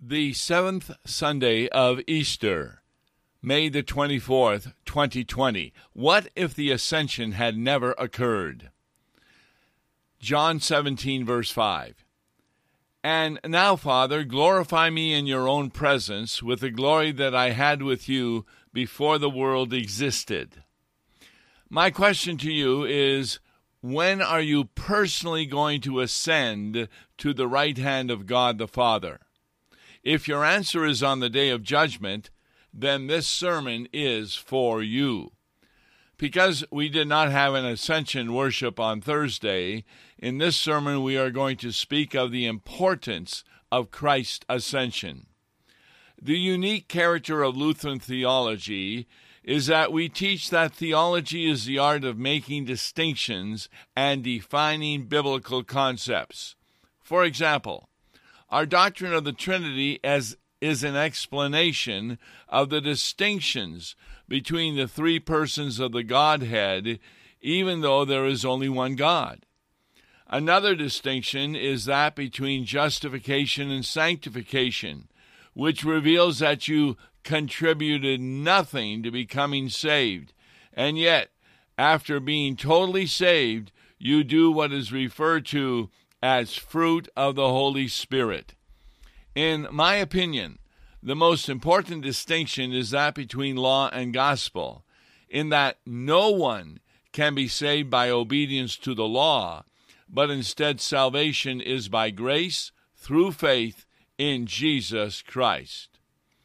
The seventh Sunday of Easter, May the 24th, 2020. What if the ascension had never occurred? John 17, verse 5. And now, Father, glorify me in your own presence with the glory that I had with you before the world existed. My question to you is, when are you personally going to ascend to the right hand of God the Father? If your answer is on the day of judgment, then this sermon is for you. Because we did not have an ascension worship on Thursday, in this sermon we are going to speak of the importance of Christ's ascension. The unique character of Lutheran theology is that we teach that theology is the art of making distinctions and defining biblical concepts. For example, our doctrine of the Trinity is an explanation of the distinctions between the three persons of the Godhead, even though there is only one God. Another distinction is that between justification and sanctification, which reveals that you contributed nothing to becoming saved, and yet, after being totally saved, you do what is referred to as fruit of the Holy Spirit. In my opinion, the most important distinction is that between law and gospel, in that no one can be saved by obedience to the law, but instead salvation is by grace through faith in Jesus Christ.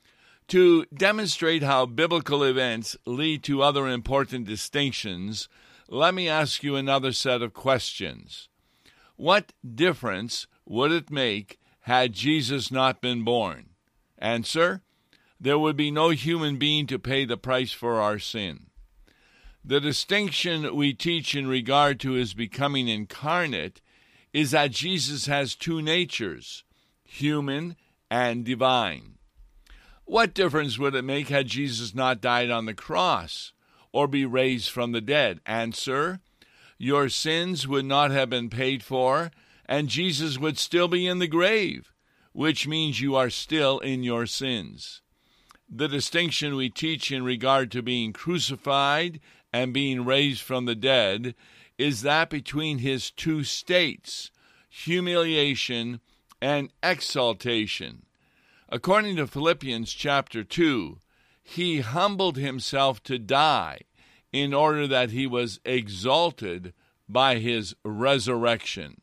To demonstrate how biblical events lead to other important distinctions, let me ask you another set of questions. What difference would it make had Jesus not been born? Answer: there would be no human being to pay the price for our sin. The distinction we teach in regard to his becoming incarnate is that Jesus has two natures, human and divine. What difference would it make had Jesus not died on the cross or be raised from the dead? Answer: your sins would not have been paid for, and Jesus would still be in the grave, which means you are still in your sins. The distinction we teach in regard to being crucified and being raised from the dead is that between his two states, humiliation and exaltation. According to Philippians chapter 2, he humbled himself to die in order that he was exalted by his resurrection.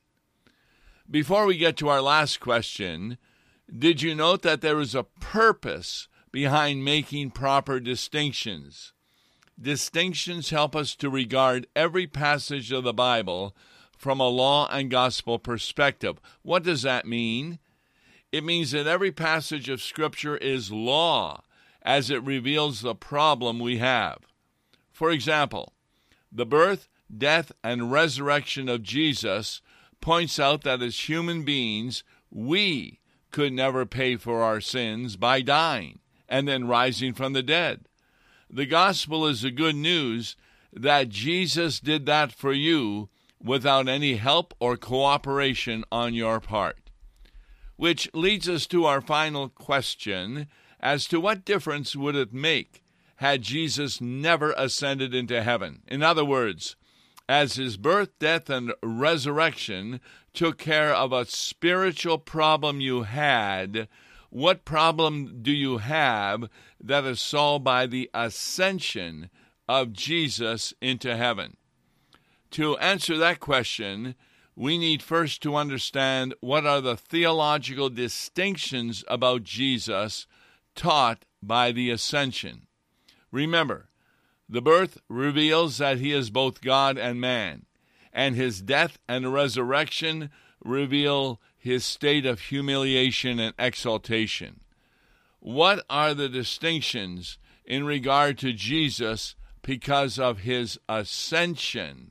Before we get to our last question, did you note that there is a purpose behind making proper distinctions? Distinctions help us to regard every passage of the Bible from a law and gospel perspective. What does that mean? It means that every passage of Scripture is law as it reveals the problem we have. For example, the birth, death, and resurrection of Jesus points out that as human beings, we could never pay for our sins by dying and then rising from the dead. The gospel is the good news that Jesus did that for you without any help or cooperation on your part. Which leads us to our final question as to what difference would it make had Jesus never ascended into heaven? In other words, as his birth, death, and resurrection took care of a spiritual problem you had, what problem do you have that is solved by the ascension of Jesus into heaven? To answer that question, we need first to understand what are the theological distinctions about Jesus taught by the ascension. Remember, the birth reveals that he is both God and man, and his death and resurrection reveal his state of humiliation and exaltation. What are the distinctions in regard to Jesus because of his ascension?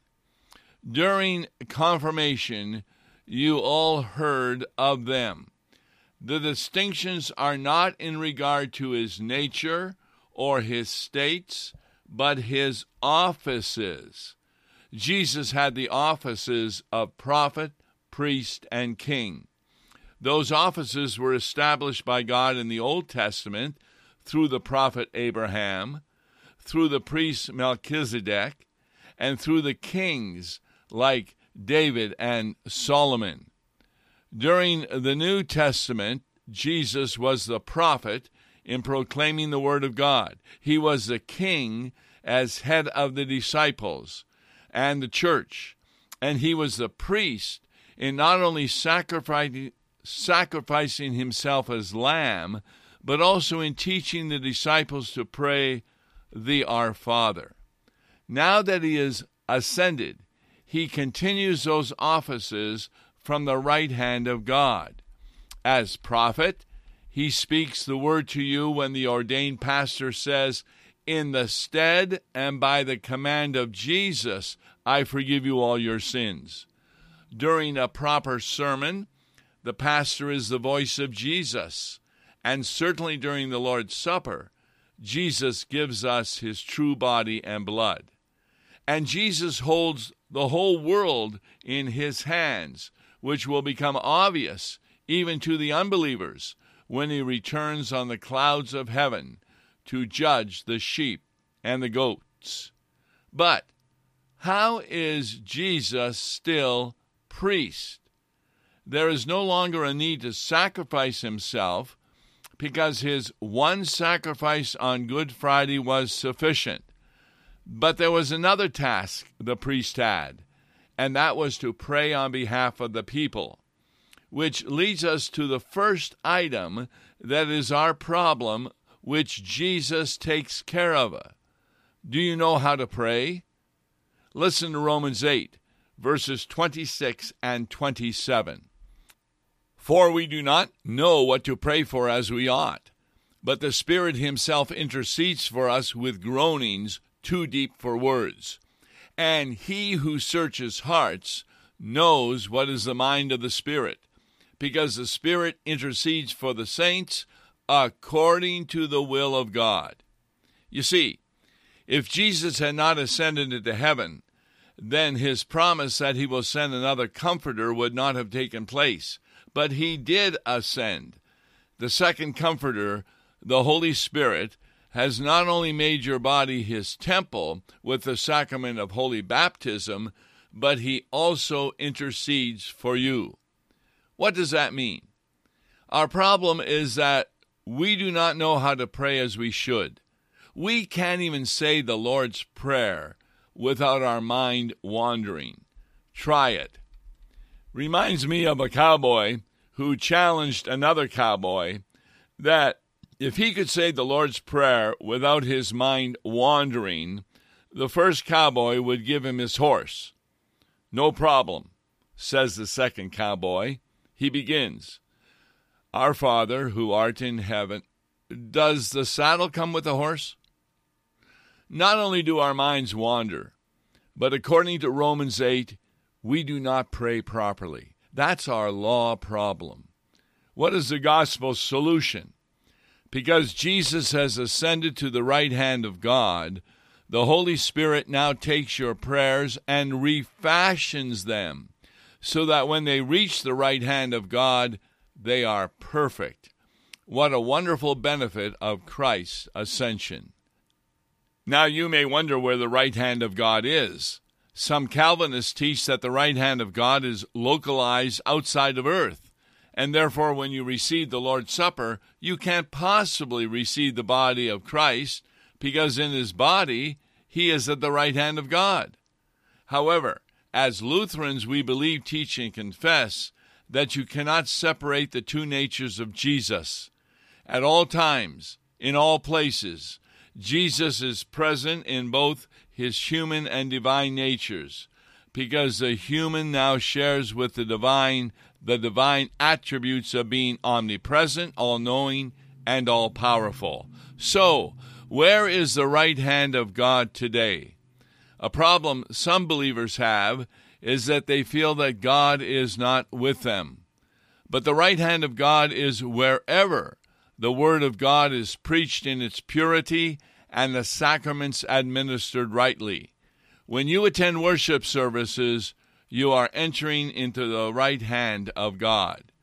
During confirmation, you all heard of them. The distinctions are not in regard to his nature or his states, but his offices. Jesus had the offices of prophet, priest, and king. Those offices were established by God in the Old Testament through the prophet Abraham, through the priest Melchizedek, and through the kings like David and Solomon. During the New Testament, Jesus was the prophet in proclaiming the Word of God. He was the king as head of the disciples and the church. And he was the priest in not only sacrificing himself as lamb, but also in teaching the disciples to pray the Our Father. Now that he is ascended, he continues those offices from the right hand of God. As prophet, he speaks the word to you when the ordained pastor says, "In the stead and by the command of Jesus, I forgive you all your sins." During a proper sermon, the pastor is the voice of Jesus. And certainly during the Lord's Supper, Jesus gives us his true body and blood. And Jesus holds the whole world in his hands, which will become obvious even to the unbelievers when he returns on the clouds of heaven to judge the sheep and the goats. But how is Jesus still priest? There is no longer a need to sacrifice himself because his one sacrifice on Good Friday was sufficient. But there was another task the priest had, and that was to pray on behalf of the people, which leads us to the first item that is our problem, which Jesus takes care of. Do you know how to pray? Listen to Romans 8, verses 26 and 27. "For we do not know what to pray for as we ought, but the Spirit himself intercedes for us with groanings too deep for words. And he who searches hearts knows what is the mind of the Spirit, because the Spirit intercedes for the saints according to the will of God." You see, if Jesus had not ascended into heaven, then his promise that he will send another comforter would not have taken place. But he did ascend. The second comforter, the Holy Spirit, has not only made your body his temple with the sacrament of holy baptism, but he also intercedes for you. What does that mean? Our problem is that we do not know how to pray as we should. We can't even say the Lord's Prayer without our mind wandering. Try it. Reminds me of a cowboy who challenged another cowboy that if he could say the Lord's Prayer without his mind wandering, the first cowboy would give him his horse. "No problem," says the second cowboy. He begins, "Our Father, who art in heaven." Does the saddle come with the horse? Not only do our minds wander, but according to Romans 8, we do not pray properly. That's our law problem. What is the gospel solution? Because Jesus has ascended to the right hand of God, the Holy Spirit now takes your prayers and refashions them so that when they reach the right hand of God, they are perfect. What a wonderful benefit of Christ's ascension. Now you may wonder where the right hand of God is. Some Calvinists teach that the right hand of God is localized outside of earth, and therefore when you receive the Lord's Supper, you can't possibly receive the body of Christ, because in his body, he is at the right hand of God. However, as Lutherans, we believe, teach, and confess that you cannot separate the two natures of Jesus. At all times, in all places, Jesus is present in both his human and divine natures, because the human now shares with the divine attributes of being omnipresent, all-knowing, and all-powerful. So, where is the right hand of God today? A problem some believers have is that they feel that God is not with them. But the right hand of God is wherever the Word of God is preached in its purity and the sacraments administered rightly. When you attend worship services, you are entering into the right hand of God.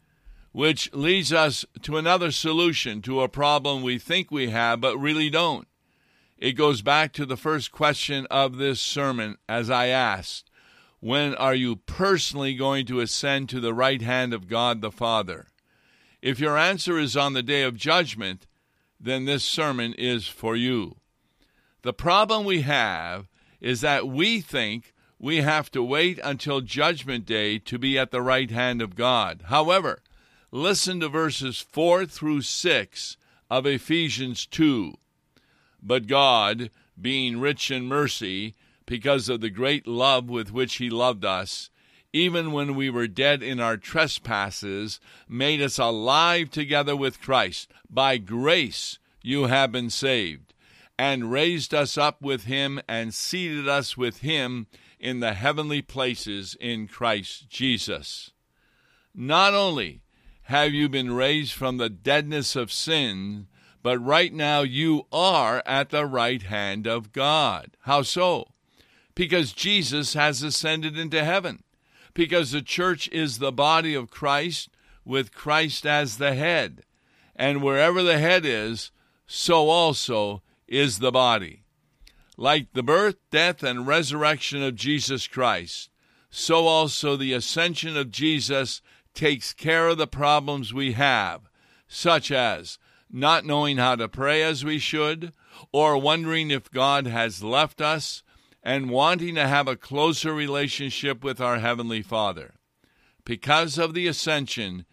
which leads us to another solution to a problem we think we have but really don't. It goes back to the first question of this sermon as I asked, when are you personally going to ascend to the right hand of God the Father? If your answer is on the day of judgment, then this sermon is for you. The problem we have is that we think we have to wait until Judgment Day to be at the right hand of God. However, listen to verses 4 through 6 of Ephesians 2. But God, being rich in mercy, because of the great love with which he loved us, even when we were dead in our trespasses, made us alive together with Christ. By grace you have been saved, and raised us up with him, and seated us with him in the heavenly places in Christ Jesus. Not only have you been raised from the deadness of sin, but right now you are at the right hand of God. How so? Because Jesus has ascended into heaven. Because the church is the body of Christ, with Christ as the head. And wherever the head is, so also is the body. Like the birth, death, and resurrection of Jesus Christ, so also the ascension of Jesus takes care of the problems we have, such as not knowing how to pray as we should, or wondering if God has left us, and wanting to have a closer relationship with our Heavenly Father. Because of the ascension,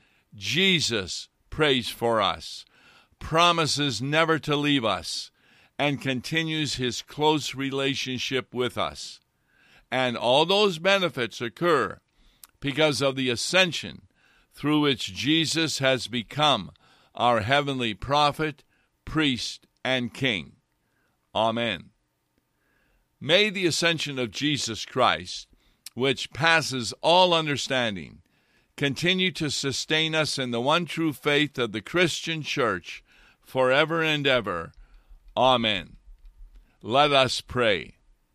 Jesus prays for us, promises never to leave us, and continues his close relationship with us. And all those benefits occur because of the ascension, through which Jesus has become our heavenly prophet, priest, and king. Amen. May the ascension of Jesus Christ, which passes all understanding, continue to sustain us in the one true faith of the Christian Church forever and ever. Amen. Let us pray.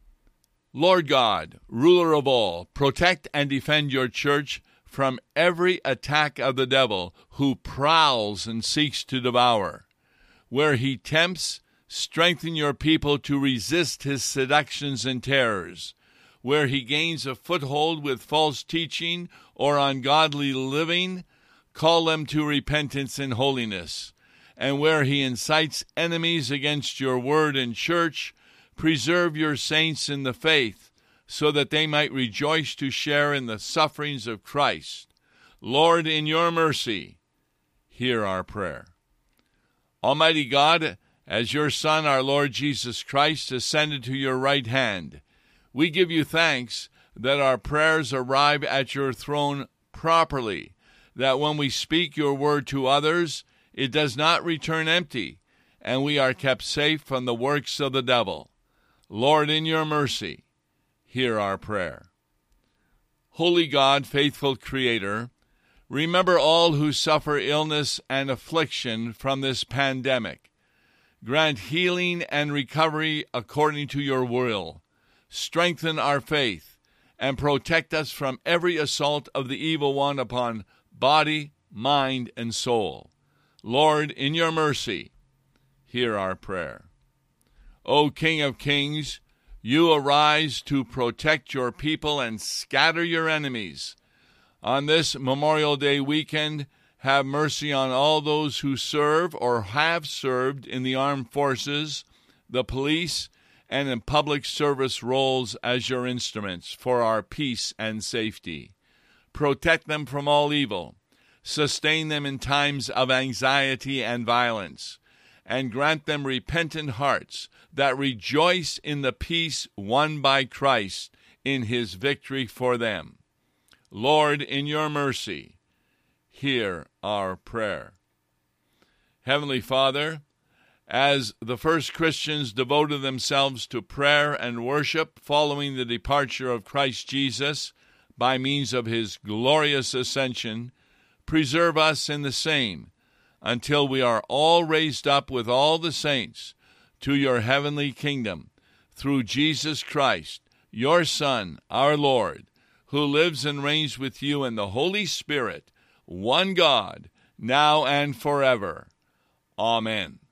Lord God, ruler of all, protect and defend your church from every attack of the devil who prowls and seeks to devour. Where he tempts, strengthen your people to resist his seductions and terrors. Where he gains a foothold with false teaching or ungodly living, call them to repentance and holiness. And where he incites enemies against your word and church, preserve your saints in the faith, so that they might rejoice to share in the sufferings of Christ. Lord, in your mercy, hear our prayer. Almighty God, as your Son, our Lord Jesus Christ, ascended to your right hand, we give you thanks that our prayers arrive at your throne properly, that when we speak your word to others, it does not return empty, and we are kept safe from the works of the devil. Lord, in your mercy, hear our prayer. Holy God, faithful Creator, remember all who suffer illness and affliction from this pandemic. Grant healing and recovery according to your will. Strengthen our faith and protect us from every assault of the evil one upon body, mind, and soul. Lord, in your mercy, hear our prayer. O King of Kings, you arise to protect your people and scatter your enemies. On this Memorial Day weekend, have mercy on all those who serve or have served in the armed forces, the police, and in public service roles as your instruments for our peace and safety. Protect them from all evil. Sustain them in times of anxiety and violence, and grant them repentant hearts that rejoice in the peace won by Christ in his victory for them. Lord, in your mercy, hear our prayer. Heavenly Father, as the first Christians devoted themselves to prayer and worship following the departure of Christ Jesus by means of his glorious ascension, preserve us in the same until we are all raised up with all the saints to your heavenly kingdom through Jesus Christ, your Son, our Lord, who lives and reigns with you in the Holy Spirit, one God, now and forever. Amen.